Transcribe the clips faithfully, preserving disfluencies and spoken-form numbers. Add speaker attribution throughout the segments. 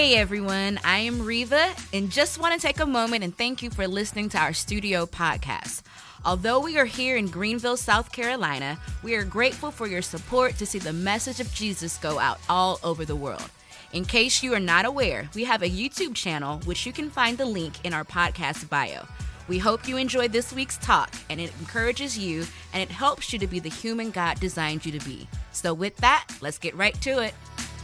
Speaker 1: Hey everyone, I am Riva, and just want to take a moment and thank you for listening to our studio podcast. Although we are here in Greenville, South Carolina, we are grateful for your support to see the message of Jesus go out all over the world. In case you are not aware, we have a YouTube channel, which you can find the link in our podcast bio. We hope you enjoyed this week's talk, and it encourages you, and it helps you to be the human God designed you to be. So with that, let's get right to it.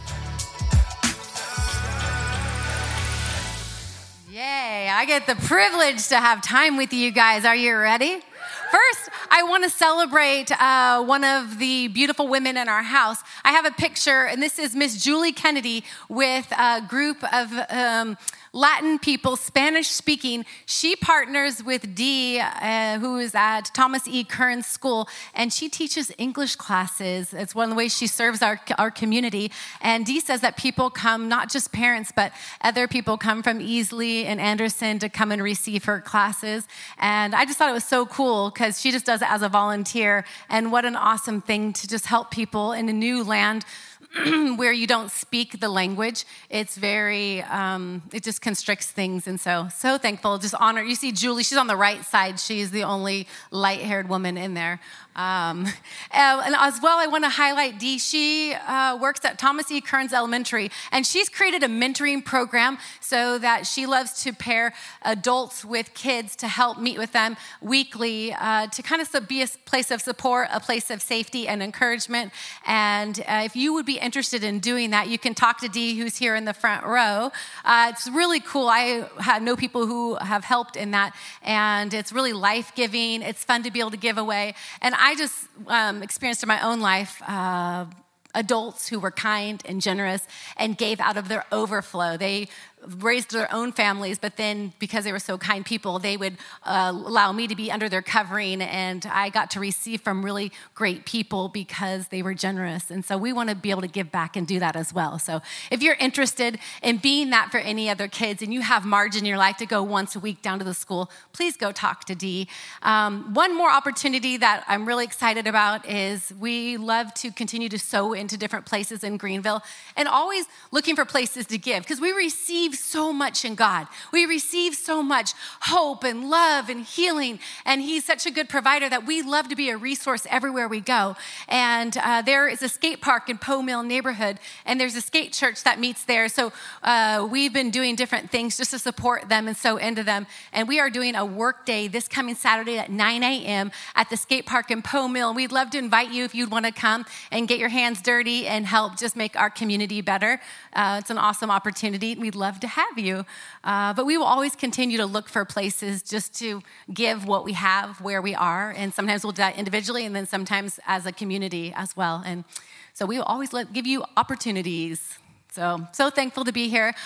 Speaker 2: Yay, I get the privilege to have time with you guys. Are you ready? First, I want to celebrate uh, one of the beautiful women in our house. I have a picture, and this is Miss Julie Kennedy with a group of um, Latin people, Spanish speaking. She partners with Dee, uh, who is at Thomas E. Kearns School, and she teaches English classes. It's one of the ways she serves our, our community. And Dee says that people come, not just parents, but other people come from Easley and Anderson to come and receive her classes. And I just thought it was so cool because she just does it as a volunteer. And what an awesome thing to just help people in a new land where you don't speak the language. It's very, um, it just constricts things. And so, so thankful, just honor. You see Julie, she's on the right side. She's the only light-haired woman in there. Um, and as well, I want to highlight Dee. She uh, works at Thomas E. Kearns Elementary, and she's created a mentoring program so that she loves to pair adults with kids to help meet with them weekly uh, to kind of be a place of support, a place of safety and encouragement. And uh, if you would be interested in doing that, you can talk to Dee, who's here in the front row. Uh, it's really cool. I have, know people who have helped in that, and it's really life-giving. It's fun to be able to give away. And I just um, experienced in my own life uh, adults who were kind and generous and gave out of their overflow. They raised their own families, but then because they were so kind people, they would uh, allow me to be under their covering, and I got to receive from really great people because they were generous. And so we want to be able to give back and do that as well. So if you're interested in being that for any other kids and you have margin in your life to go once a week down to the school, please go talk to Dee. Um, one more opportunity that I'm really excited about is we love to continue to sow into different places in Greenville and always looking for places to give because we receive so much in God. We receive so much hope and love and healing, and He's such a good provider that we love to be a resource everywhere we go. And uh, there is a skate park in Poe Mill neighborhood, and there's a skate church that meets there. So uh, we've been doing different things just to support them and sow into them. And we are doing a work day this coming Saturday at nine a.m. at the skate park in Poe Mill. We'd love to invite you if you'd want to come and get your hands dirty and help just make our community better. Uh, it's an awesome opportunity. We'd love to have you. Uh, but we will always continue to look for places just to give what we have where we are. And sometimes we'll do that individually and then sometimes as a community as well. And so we will always let, give you opportunities. So, so thankful to be here.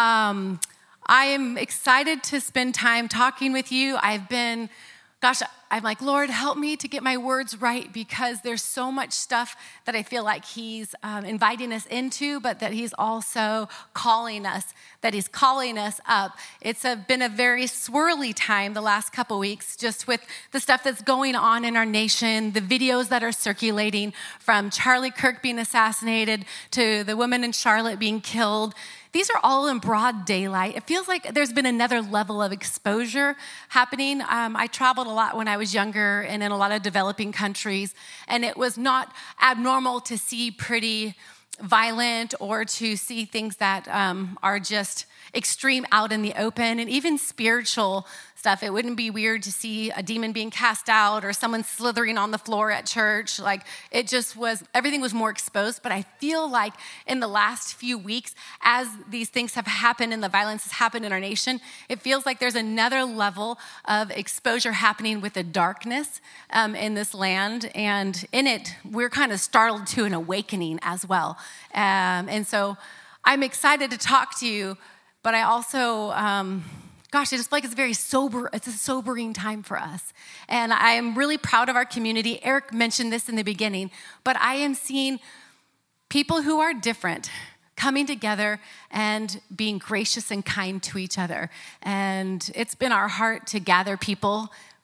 Speaker 2: Um, I am excited to spend time talking with you. I've been, gosh, I'm like, Lord, help me to get my words right because there's so much stuff that I feel like He's um, inviting us into, but that He's also calling us, that He's calling us up. It's a, been a very swirly time the last couple weeks, just with the stuff that's going on in our nation, the videos that are circulating from Charlie Kirk being assassinated to the woman in Charlotte being killed. These are all in broad daylight. It feels like there's been another level of exposure happening. Um, I traveled a lot when I was younger and in a lot of developing countries, and it was not abnormal to see pretty violent or to see things that um, are just extreme out in the open, and even spiritual stuff. It wouldn't be weird to see a demon being cast out or someone slithering on the floor at church. Like it just was, everything was more exposed. But I feel like in the last few weeks, as these things have happened and the violence has happened in our nation, it feels like there's another level of exposure happening with the darkness um, in this land. And in it, we're kind of startled to an awakening as well. Um, and so I'm excited to talk to you, but I also... Um, Gosh, I just feel like it's very sober. It's a sobering time for us. And I am really proud of our community. Eric mentioned this in the beginning, but I am seeing people who are different coming together and being gracious and kind to each other. And it's been our heart to gather people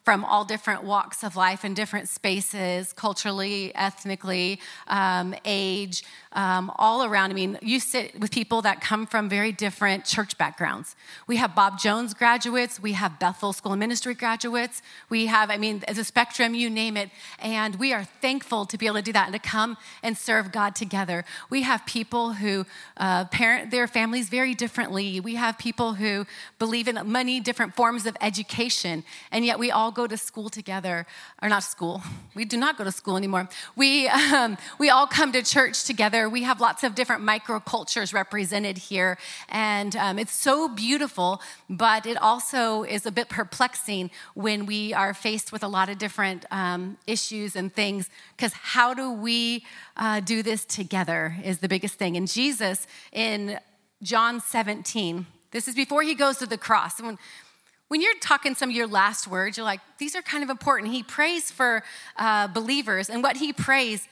Speaker 2: from all different walks of life and different spaces, culturally, ethnically, um, age, um, all around. I mean, you sit with people that come from very different church backgrounds. We have Bob Jones graduates. We have Bethel School of Ministry graduates. We have, I mean, as a spectrum, you name it. And we are thankful to be able to do that and to come and serve God together. We have people who uh, parent their families very differently. We have people who believe in many different forms of education, and yet we all go to school together, or not school. We do not go to school anymore. We um, we all come to church together. We have lots of different microcultures represented here, and um, it's so beautiful, but it also is a bit perplexing when we are faced with a lot of different um, issues and things, because how do we uh, do this together is the biggest thing. And Jesus in John seventeen, this is before he goes to the cross. When, when you're talking some of your last words, you're like, these are kind of important. He prays for uh, believers, and what he prays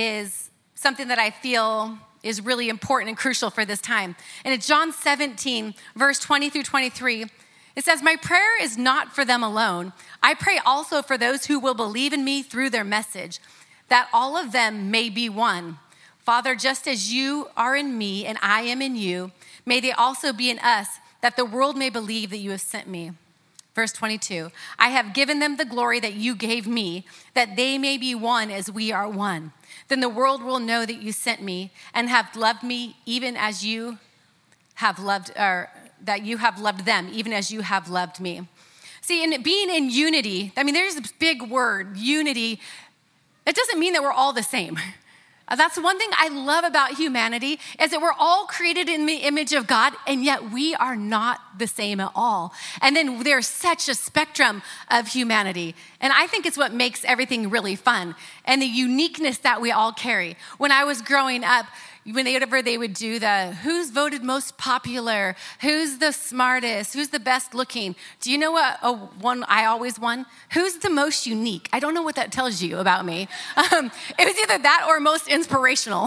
Speaker 2: is something that I feel is really important and crucial for this time. And in John seventeen, verse twenty through twenty-three, it says, "My prayer is not for them alone. I pray also for those who will believe in me through their message, that all of them may be one. Father, just as you are in me and I am in you, may they also be in us, that the world may believe that you have sent me." Verse twenty-two, "I have given them the glory that you gave me, that they may be one as we are one. Then the world will know that you sent me and have loved me even as you have loved, or that you have loved them, even as you have loved me." See, in being in unity, I mean, there's this big word, unity. It doesn't mean that we're all the same. That's one thing I love about humanity, is that we're all created in the image of God, and yet we are not the same at all. And then there's such a spectrum of humanity. And I think it's what makes everything really fun, and the uniqueness that we all carry. When I was growing up, whenever they would do the who's voted most popular, who's the smartest, who's the best looking, do you know what a one I always won? Who's the most unique? I don't know what that tells you about me. Um, it was either that or most inspirational.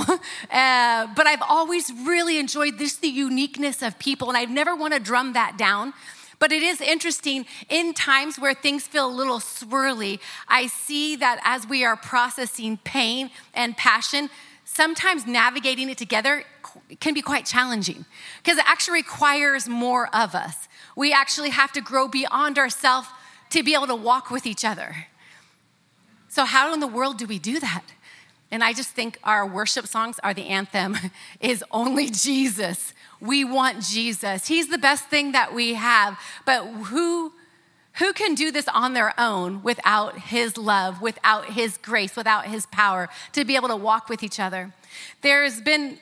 Speaker 2: Uh, but I've always really enjoyed this, the uniqueness of people, and I've never want to drum that down. But it is interesting, in times where things feel a little swirly, I see that as we are processing pain and passion, sometimes navigating it together can be quite challenging, because it actually requires more of us. We actually have to grow beyond ourselves to be able to walk with each other. So how in the world do we do that? And I just think our worship songs are the anthem, is only Jesus. We want Jesus. He's the best thing that we have. But who Who can do this on their own without his love, without his grace, without his power to be able to walk with each other? There's been,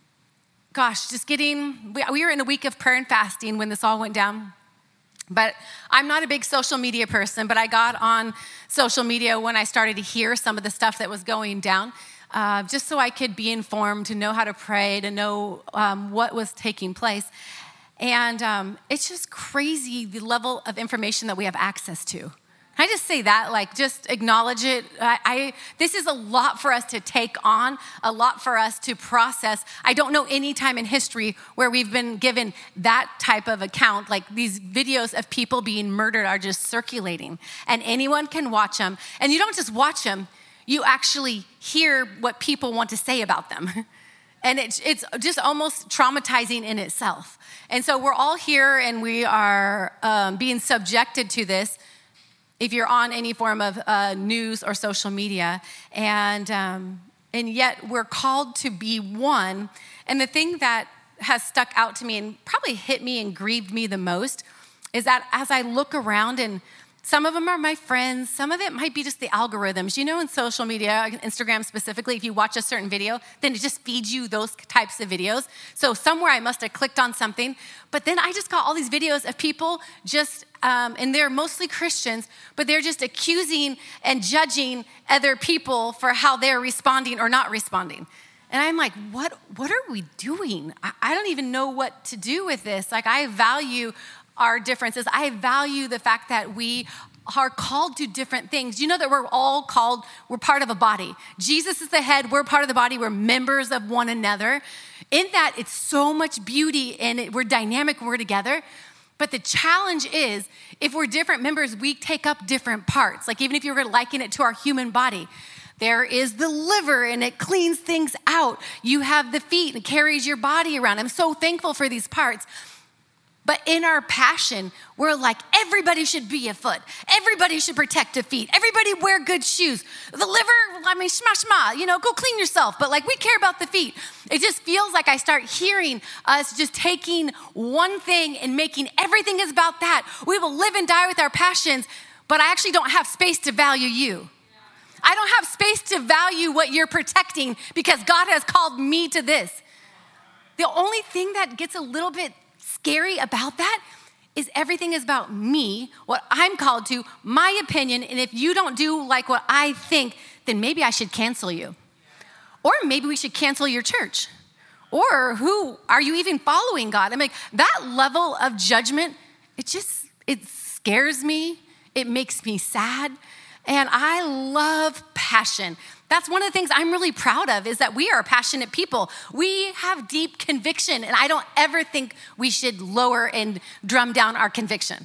Speaker 2: gosh, just getting, we, we were in a week of prayer and fasting when this all went down. But I'm not a big social media person, but I got on social media when I started to hear some of the stuff that was going down, uh, just so I could be informed, to know how to pray, to know um, what was taking place. And um, it's just crazy, the level of information that we have access to. Can I just say that? Like, just acknowledge it. I, I this is a lot for us to take on, a lot for us to process. I don't know any time in history where we've been given that type of account. Like, these videos of people being murdered are just circulating, and anyone can watch them. And you don't just watch them, you actually hear what people want to say about them. And it's it's just almost traumatizing in itself. And so we're all here, and we are um, being subjected to this if you're on any form of uh, news or social media. And, um, and yet we're called to be one. And the thing that has stuck out to me and probably hit me and grieved me the most is that as I look around, and some of them are my friends. Some of it might be just the algorithms. You know, in social media, Instagram specifically, if you watch a certain video, then it just feeds you those types of videos. So somewhere I must have clicked on something. But then I just got all these videos of people just, um, and they're mostly Christians, but they're just accusing and judging other people for how they're responding or not responding. And I'm like, what, what are we doing? I, I don't even know what to do with this. Like, I value our differences. I value the fact that we are called to different things. You know that we're all called, we're part of a body. Jesus is the head, we're part of the body, we're members of one another. In that, it's so much beauty, and it, we're dynamic, we're together. But the challenge is, if we're different members, we take up different parts. Like even if you were to liken it to our human body, there is the liver and it cleans things out. You have the feet and it carries your body around. I'm so thankful for these parts. But in our passion, we're like, everybody should be a foot. Everybody should protect a feet. Everybody wear good shoes. The liver, I mean, shma shma, you know, go clean yourself. But like, we care about the feet. It just feels like I start hearing us just taking one thing and making everything is about that. We will live and die with our passions, but I actually don't have space to value you. I don't have space to value what you're protecting because God has called me to this. The only thing that gets a little bit scary about that is everything is about me, what I'm called to, my opinion, and if you don't do like what I think, then maybe I should cancel you. Or maybe we should cancel your church. Or who, are you even following God? I'm like, that level of judgment, it just, it scares me. It makes me sad. And I love passion. That's one of the things I'm really proud of is that we are passionate people. We have deep conviction, and I don't ever think we should lower and drum down our conviction.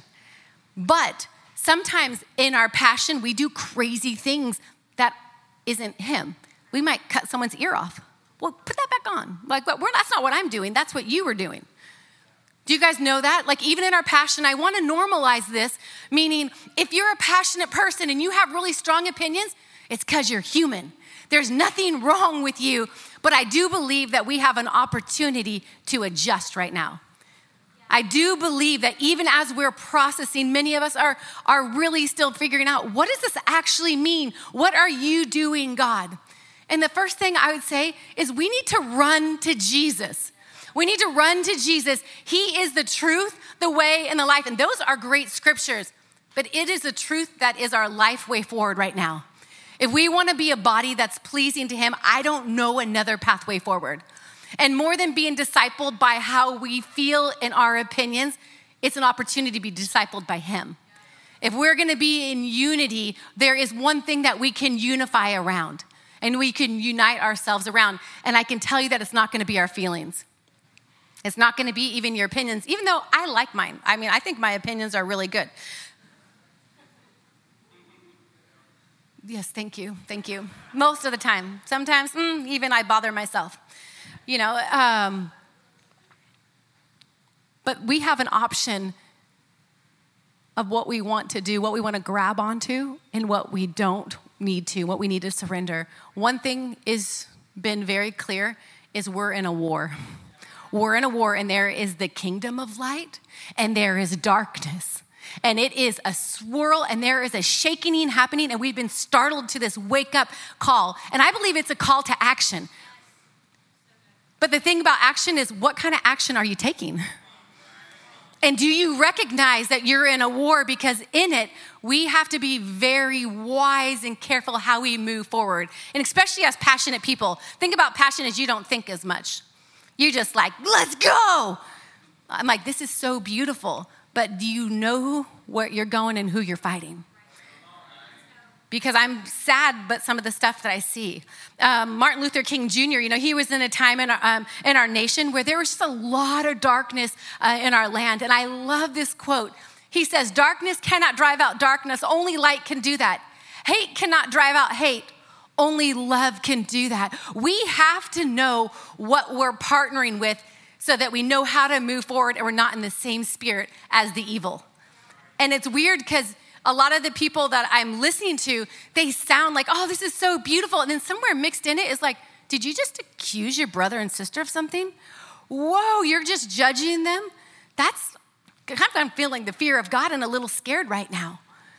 Speaker 2: But sometimes in our passion, we do crazy things that isn't him. We might cut someone's ear off. Well, put that back on. Like, but we're, that's not what I'm doing. That's what you were doing. Do you guys know that? Like even in our passion, I want to normalize this, meaning if you're a passionate person and you have really strong opinions, it's because you're human. There's nothing wrong with you, but I do believe that we have an opportunity to adjust right now. I do believe that even as we're processing, many of us are, are really still figuring out, what does this actually mean? What are you doing, God? And the first thing I would say is we need to run to Jesus. We need to run to Jesus. He is the truth, the way, and the life. And those are great scriptures, but it is the truth that is our life way forward right now. If we want to be a body that's pleasing to him, I don't know another pathway forward. And more than being discipled by how we feel in our opinions, it's an opportunity to be discipled by him. If we're going to be in unity, there is one thing that we can unify around and we can unite ourselves around. And I can tell you that it's not going to be our feelings. It's not going to be even your opinions, even though I like mine. I mean, I think my opinions are really good. Yes, thank you, thank you. Most of the time. Sometimes, mm, even I bother myself. You know, um, but we have an option of what we want to do, what we want to grab onto, and what we don't need to, what we need to surrender. One thing is been very clear is we're in a war. We're in a war, and there is the kingdom of light, and there is darkness. And it is a swirl, and there is a shaking happening, and we've been startled to this wake-up call. And I believe it's a call to action. But the thing about action is, what kind of action are you taking? And do you recognize that you're in a war? Because in it, we have to be very wise and careful how we move forward. And especially as passionate people, think about passion as you don't think as much. You're just like, let's go. I'm like, this is so beautiful. But do you know where you're going and who you're fighting? Because I'm sad, but some of the stuff that I see. Um, Martin Luther King Junior, you know, he was in a time in our, um, in our nation where there was just a lot of darkness uh, in our land. And I love this quote. He says, darkness cannot drive out darkness. Only light can do that. Hate cannot drive out hate. Only love can do that. We have to know what we're partnering with so that we know how to move forward and we're not in the same spirit as the evil. And it's weird because a lot of the people that I'm listening to, they sound like, oh, this is so beautiful. And then somewhere mixed in it is like, did you just accuse your brother and sister of something? Whoa, you're just judging them? That's, I'm feeling the fear of God and a little scared right now.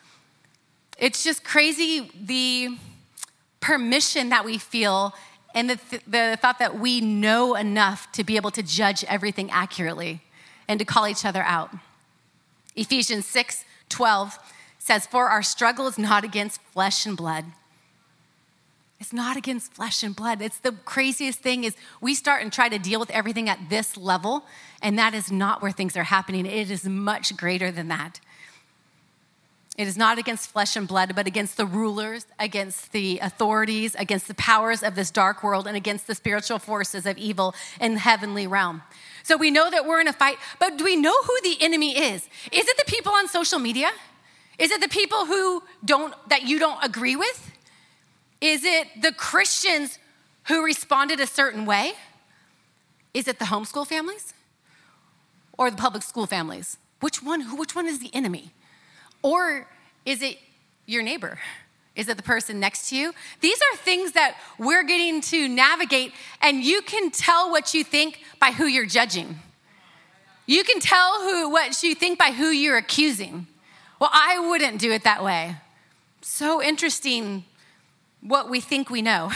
Speaker 2: It's just crazy the permission that we feel and the, th- the thought that we know enough to be able to judge everything accurately and to call each other out. Ephesians six twelve says, for our struggle is not against flesh and blood. It's not against flesh and blood. It's the craziest thing is we start and try to deal with everything at this level, and that is not where things are happening. It is much greater than that. It is not against flesh and blood, but against the rulers, against the authorities, against the powers of this dark world, and against the spiritual forces of evil in the heavenly realm. So we know that we're in a fight, but do we know who the enemy is? Is it the people on social media? Is it the people who don't, that you don't agree with? Is it the Christians who responded a certain way? Is it the homeschool families or the public school families? Which one, who, which one is the enemy? Or is it your neighbor? Is it the person next to you? These are things that we're getting to navigate, and you can tell what you think by who you're judging. You can tell who what you think by who you're accusing. Well, I wouldn't do it that way. So interesting what we think we know.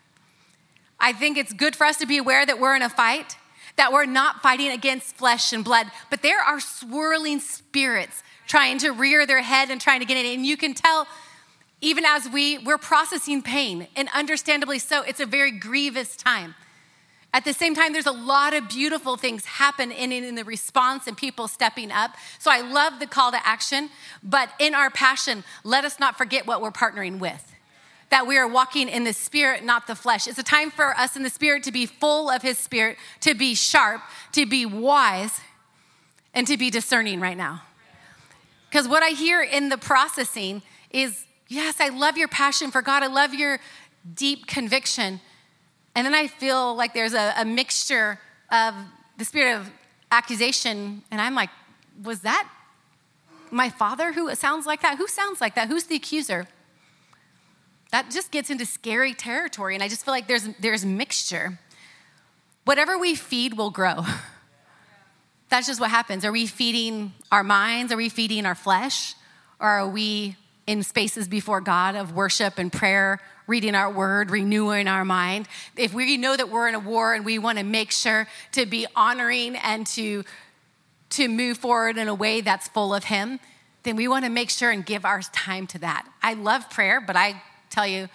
Speaker 2: I think it's good for us to be aware that we're in a fight, that we're not fighting against flesh and blood, but there are swirling spirits trying to rear their head and trying to get in. And you can tell, even as we, we're processing pain, and understandably so, it's a very grievous time. At the same time, there's a lot of beautiful things happen in, in the response and people stepping up. So I love the call to action, but in our passion, let us not forget what we're partnering with. That we are walking in the spirit, not the flesh. It's a time for us in the spirit to be full of his spirit, to be sharp, to be wise, and to be discerning right now. Because what I hear in the processing is, yes, I love your passion for God. I love your deep conviction. And then I feel like there's a, a mixture of the spirit of accusation. And I'm like, was that my father who sounds like that? Who sounds like that? Who's the accuser? That just gets into scary territory. And I just feel like there's there's mixture. Whatever we feed will grow. That's just what happens. Are we feeding our minds? Are we feeding our flesh? Or are we in spaces before God of worship and prayer, reading our word, renewing our mind? If we know that we're in a war and we want to make sure to be honoring and to, to move forward in a way that's full of him, then we want to make sure and give our time to that. I love prayer, but I tell you,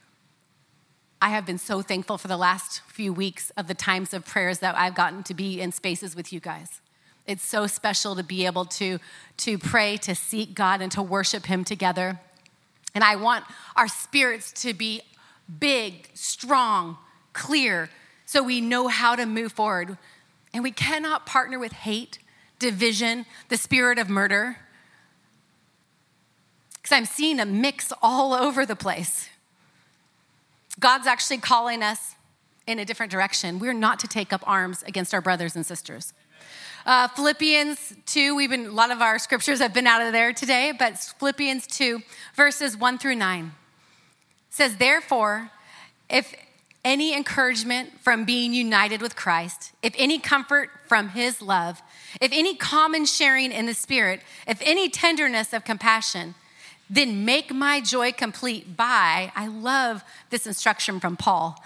Speaker 2: I have been so thankful for the last few weeks of the times of prayers that I've gotten to be in spaces with you guys. It's so special to be able to, to pray, to seek God, and to worship him together. And I want our spirits to be big, strong, clear, so we know how to move forward. And we cannot partner with hate, division, the spirit of murder, because I'm seeing a mix all over the place. God's actually calling us in a different direction. We're not to take up arms against our brothers and sisters. Uh, Philippians two, we've been, a lot of our scriptures have been out of there today, but Philippians two, verses one through nine says, therefore, if any encouragement from being united with Christ, if any comfort from his love, if any common sharing in the Spirit, if any tenderness of compassion, then make my joy complete by, I love this instruction from Paul.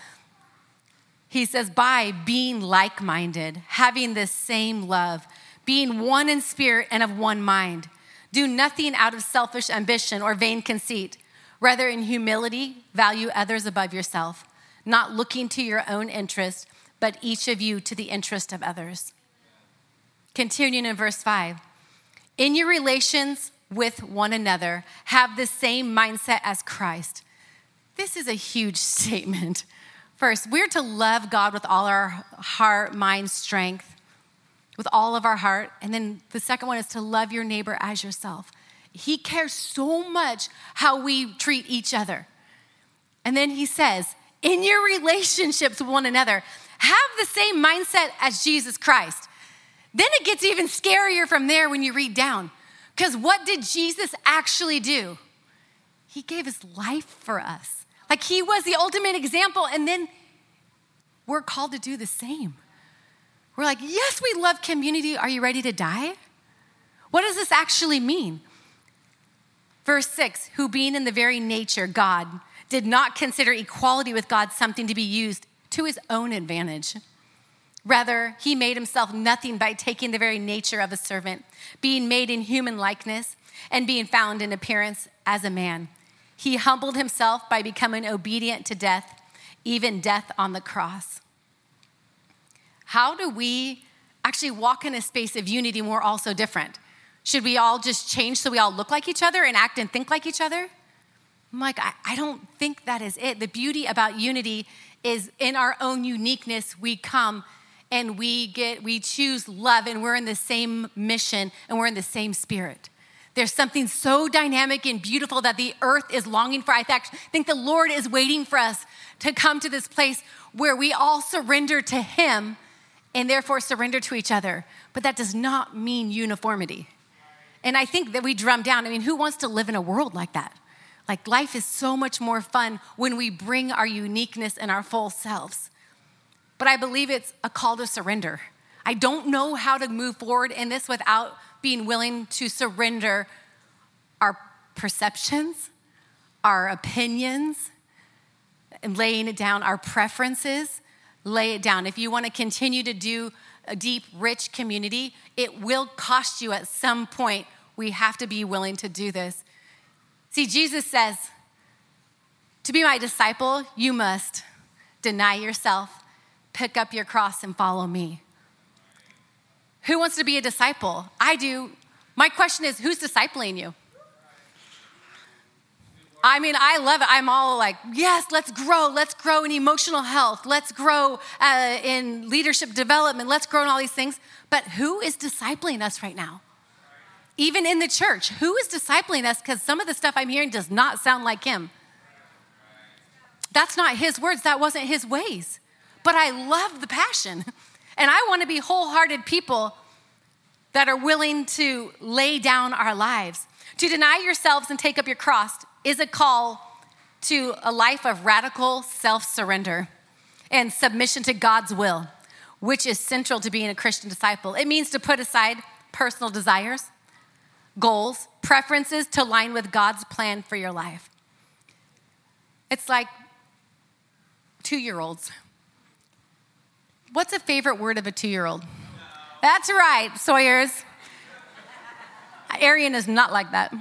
Speaker 2: He says, by being like-minded, having the same love, being one in spirit and of one mind. Do nothing out of selfish ambition or vain conceit. Rather, in humility, value others above yourself, not looking to your own interest, but each of you to the interest of others. Continuing in verse five. In your relations with one another, have the same mindset as Christ. This is a huge statement. First, we're to love God with all our heart, mind, strength, with all of our heart. And then the second one is to love your neighbor as yourself. He cares so much how we treat each other. And then he says, in your relationships with one another, have the same mindset as Jesus Christ. Then it gets even scarier from there when you read down. Because what did Jesus actually do? He gave his life for us. Like he was the ultimate example, and then we're called to do the same. We're like, yes, we love community. Are you ready to die? What does this actually mean? Verse six, who being in the very nature God, did not consider equality with God something to be used to his own advantage. Rather, he made himself nothing by taking the very nature of a servant, being made in human likeness and being found in appearance as a man. He humbled himself by becoming obedient to death, even death on the cross. How do we actually walk in a space of unity when we're all so different? Should we all just change so we all look like each other and act and think like each other? I'm like, I, I don't think that is it. The beauty about unity is in our own uniqueness, we come and we get, we choose love, and we're in the same mission and we're in the same spirit. There's something so dynamic and beautiful that the earth is longing for. I think the Lord is waiting for us to come to this place where we all surrender to him and therefore surrender to each other. But that does not mean uniformity. And I think that we drum down. I mean, who wants to live in a world like that? Like, life is so much more fun when we bring our uniqueness and our full selves. But I believe it's a call to surrender. I don't know how to move forward in this without being willing to surrender our perceptions, our opinions, and laying it down, our preferences, lay it down. If you want to continue to do a deep, rich community, it will cost you at some point. We have to be willing to do this. See, Jesus says, to be my disciple, you must deny yourself, pick up your cross, and follow me. Who wants to be a disciple? I do. My question is, who's discipling you? I mean, I love it. I'm all like, yes, let's grow. Let's grow in emotional health. Let's grow uh, in leadership development. Let's grow in all these things. But who is discipling us right now? Even in the church, who is discipling us? Because some of the stuff I'm hearing does not sound like him. That's not his words. That wasn't his ways. But I love the passion. And I want to be wholehearted people that are willing to lay down our lives. To deny yourselves and take up your cross is a call to a life of radical self-surrender and submission to God's will, which is central to being a Christian disciple. It means to put aside personal desires, goals, preferences to align with God's plan for your life. It's like two-year-olds. What's a favorite word of a two-year-old? No. That's right, Sawyers. Arian is not like that.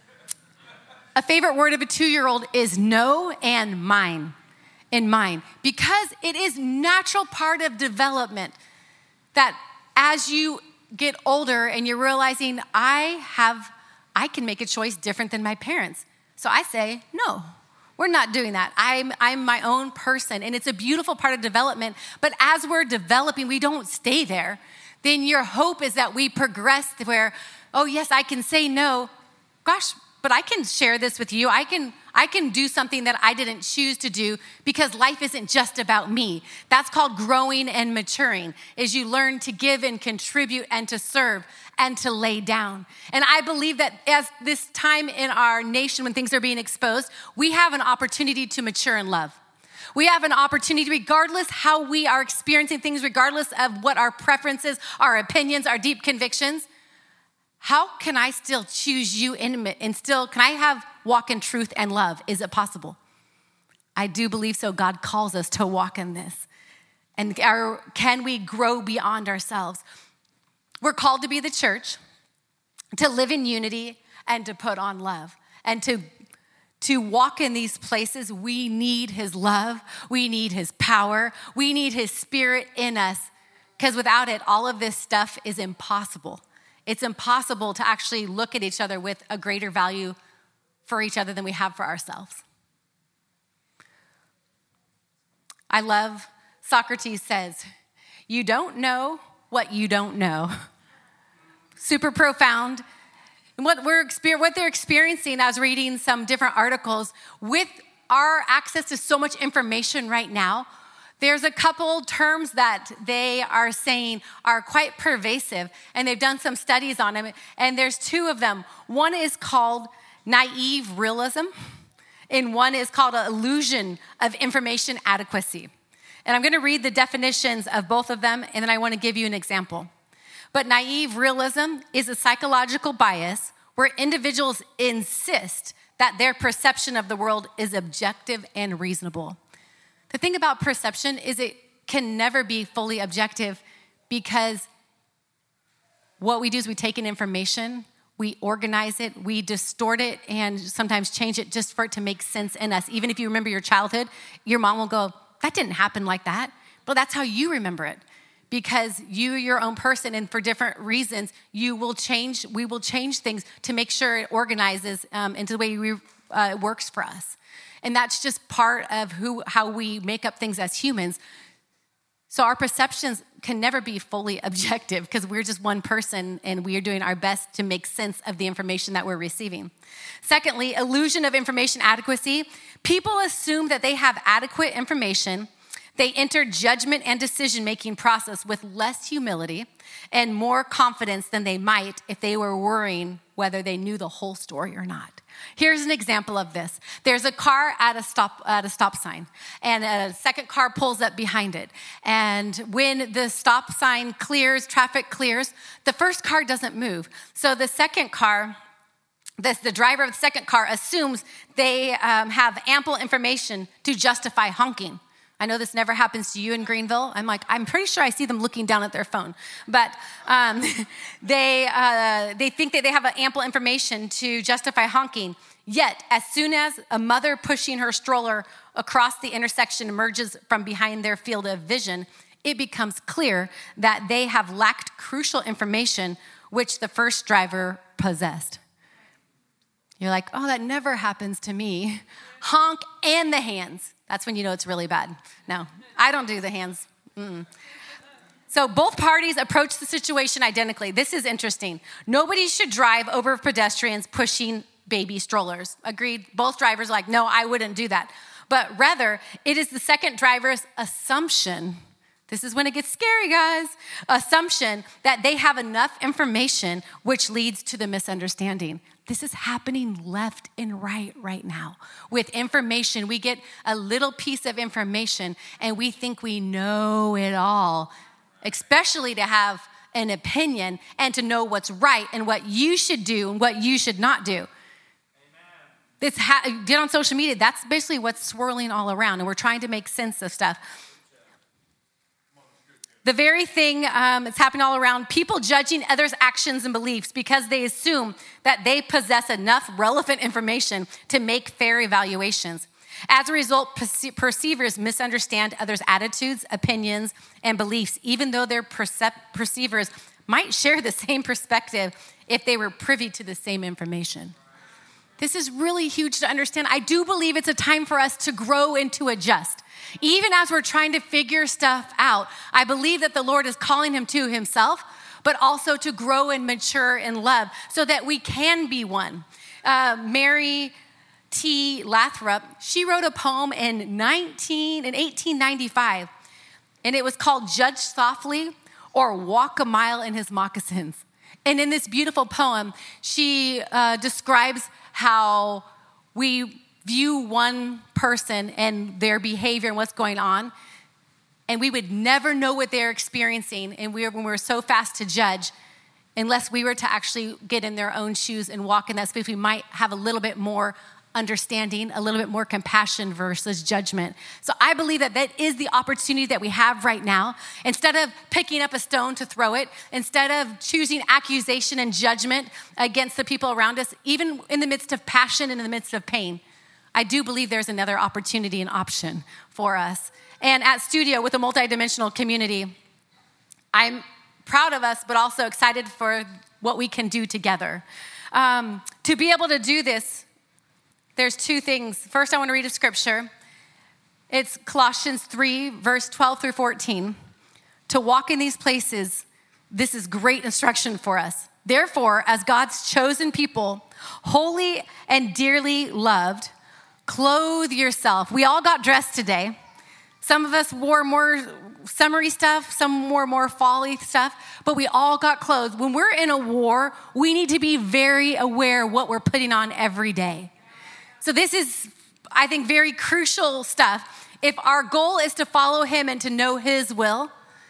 Speaker 2: A favorite word of a two-year-old is no and mine, and mine, because it is natural part of development that as you get older and you're realizing I have, I can make a choice different than my parents. So I say, no, we're not doing that. I'm, I'm my own person, and it's a beautiful part of development. But as we're developing, we don't stay there. Then your hope is that we progress where, oh yes, I can say no. Gosh, but I can share this with you. I can I can do something that I didn't choose to do because life isn't just about me. That's called growing and maturing, is you learn to give and contribute and to serve and to lay down. And I believe that as this time in our nation when things are being exposed, we have an opportunity to mature in love. We have an opportunity, regardless how we are experiencing things, regardless of what our preferences, our opinions, our deep convictions. How can I still choose you intimate and still, can I have walk in truth and love? Is it possible? I do believe so. God calls us to walk in this. And our, can we grow beyond ourselves? We're called to be the church, to live in unity and to put on love. And to, to walk in these places, we need his love. We need his power. We need his spirit in us. Because without it, all of this stuff is impossible. It's impossible to actually look at each other with a greater value for each other than we have for ourselves. I love, Socrates says, you don't know what you don't know. Super profound. And what we're what they're experiencing, I was reading some different articles, with our access to so much information right now, there's a couple terms that they are saying are quite pervasive, and they've done some studies on them, and there's two of them. One is called naive realism, and one is called an illusion of information adequacy. And I'm going to read the definitions of both of them, and then I want to give you an example. But naive realism is a psychological bias where individuals insist that their perception of the world is objective and reasonable. The thing about perception is it can never be fully objective, because what we do is we take in information, we organize it, we distort it, and sometimes change it just for it to make sense in us. Even if you remember your childhood, your mom will go, that didn't happen like that. But that's how you remember it, because you, your own person, and for different reasons, you will change, we will change things to make sure it organizes um, into the way we, uh, it works for us. And that's just part of who, how we make up things as humans. So our perceptions can never be fully objective because we're just one person and we are doing our best to make sense of the information that we're receiving. Secondly, illusion of information adequacy. People assume that they have adequate information. They enter judgment and decision-making process with less humility and more confidence than they might if they were worrying whether they knew the whole story or not. Here's an example of this. There's a car at a stop at a stop sign, and a second car pulls up behind it. And when the stop sign clears, traffic clears, the first car doesn't move. So the second car, the, the driver of the second car assumes they um, have ample information to justify honking. I know this never happens to you in Greenville. I'm like, I'm pretty sure I see them looking down at their phone. But um, they uh, they think that they have ample information to justify honking. Yet, as soon as a mother pushing her stroller across the intersection emerges from behind their field of vision, it becomes clear that they have lacked crucial information which the first driver possessed. You're like, oh, that never happens to me. Honk and the hands. That's when you know it's really bad. No, I don't do the hands. Mm-mm. So both parties approach the situation identically. This is interesting. Nobody should drive over pedestrians pushing baby strollers. Agreed? Both drivers are like, no, I wouldn't do that. But rather, it is the second driver's assumption. This is when it gets scary, guys. Assumption that they have enough information which leads to the misunderstanding. This is happening left and right right now. With information, we get a little piece of information and we think we know it all, especially to have an opinion and to know what's right and what you should do and what you should not do. Amen. This ha- get on social media, that's basically what's swirling all around, and we're trying to make sense of stuff. The very thing um, that's happening all around, people judging others' actions and beliefs because they assume that they possess enough relevant information to make fair evaluations. As a result, perce- perceivers misunderstand others' attitudes, opinions, and beliefs, even though their percep- perceivers might share the same perspective if they were privy to the same information. This is really huge to understand. I do believe it's a time for us to grow and to adjust. Even as we're trying to figure stuff out, I believe that the Lord is calling him to himself, but also to grow and mature in love so that we can be one. Uh, Mary T. Lathrop, she wrote a poem in nineteen in eighteen ninety-five, and it was called Judge Softly or Walk a Mile in His Moccasins. And in this beautiful poem, she uh, describes how we view one person and their behavior and what's going on, and we would never know what they're experiencing, and we, when we're so fast to judge, unless we were to actually get in their own shoes and walk in that space, we might have a little bit more understanding, a little bit more compassion versus judgment. So I believe that that is the opportunity that we have right now. Instead of picking up a stone to throw it, instead of choosing accusation and judgment against the people around us, even in the midst of passion and in the midst of pain, I do believe there's another opportunity and option for us. And at Studio, with a multidimensional community, I'm proud of us, but also excited for what we can do together. Um, to be able to do this, there's two things. First, I want to read a scripture. It's Colossians three, verse twelve through fourteen. To walk in these places, this is great instruction for us. Therefore, as God's chosen people, holy and dearly loved, clothe yourself. We all got dressed today. Some of us wore more summery stuff, some wore more fall-y stuff, but we all got clothed. When we're in a war, we need to be very aware of what we're putting on every day. So this is, I think, very crucial stuff. If our goal is to follow him and to know his will,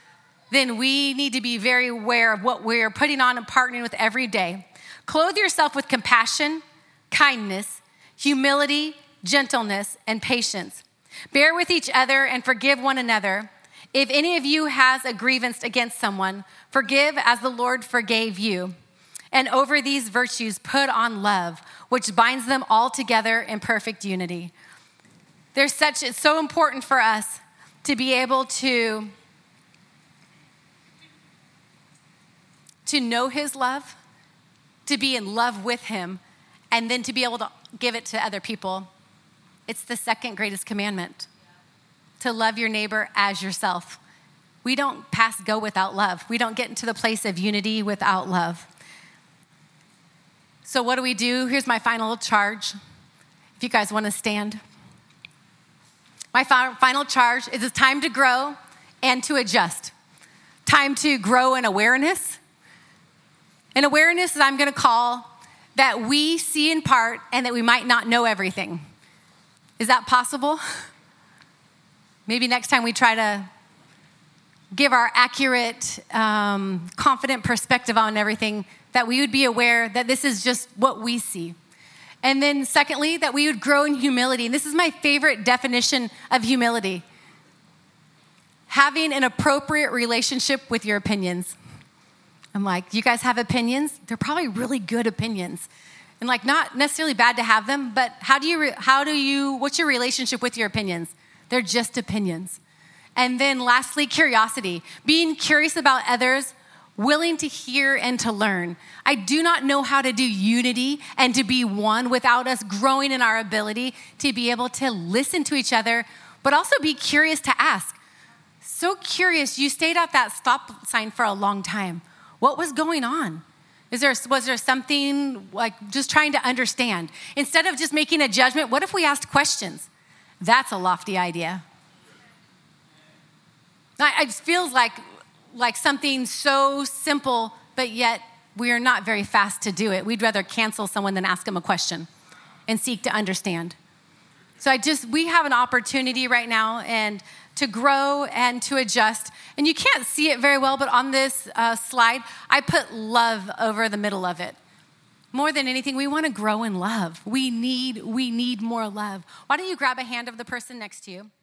Speaker 2: then we need to be very aware of what we're putting on and partnering with every day. Clothe yourself with compassion, kindness, humility, gentleness, and patience. Bear with each other and forgive one another. If any of you has a grievance against someone, forgive as the Lord forgave you. And over these virtues, put on love, which binds them all together in perfect unity. There's such, it's so important for us to be able to to know his love, to be in love with him, and then to be able to give it to other people. It's the second greatest commandment, to love your neighbor as yourself. We don't pass go without love. We don't get into the place of unity without love. So what do we do? Here's my final charge. If you guys want to stand. My fi- final charge is it's time to grow and to adjust. Time to grow in awareness. And awareness is I'm going to call that we see in part and that we might not know everything. Is that possible? Maybe next time we try to give our accurate, um, confident perspective on everything, that we would be aware that this is just what we see. And then secondly, that we would grow in humility. And this is my favorite definition of humility. Having an appropriate relationship with your opinions. I'm like, you guys have opinions? They're probably really good opinions. And like, not necessarily bad to have them, but how do you, re- how do you, what's your relationship with your opinions? They're just opinions. And then lastly, curiosity. Being curious about others, willing to hear and to learn. I do not know how to do unity and to be one without us growing in our ability to be able to listen to each other, but also be curious to ask. So curious, you stayed at that stop sign for a long time. What was going on? Is there, was there something like just trying to understand? Instead of just making a judgment, what if we asked questions? That's a lofty idea. It feels like, like something so simple, but yet we are not very fast to do it. We'd rather cancel someone than ask them a question and seek to understand. So I just, we have an opportunity right now and to grow and to adjust. And you can't see it very well, but on this uh, slide, I put love over the middle of it. More than anything, we want to grow in love. We need, we need more love. Why don't you grab a hand of the person next to you?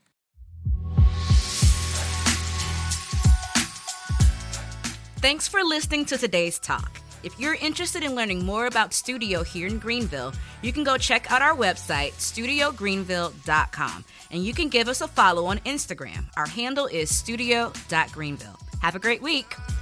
Speaker 1: Thanks for listening to today's talk. If you're interested in learning more about Studio here in Greenville, you can go check out our website, studio greenville dot com, and you can give us a follow on Instagram. Our handle is studio dot greenville. Have a great week.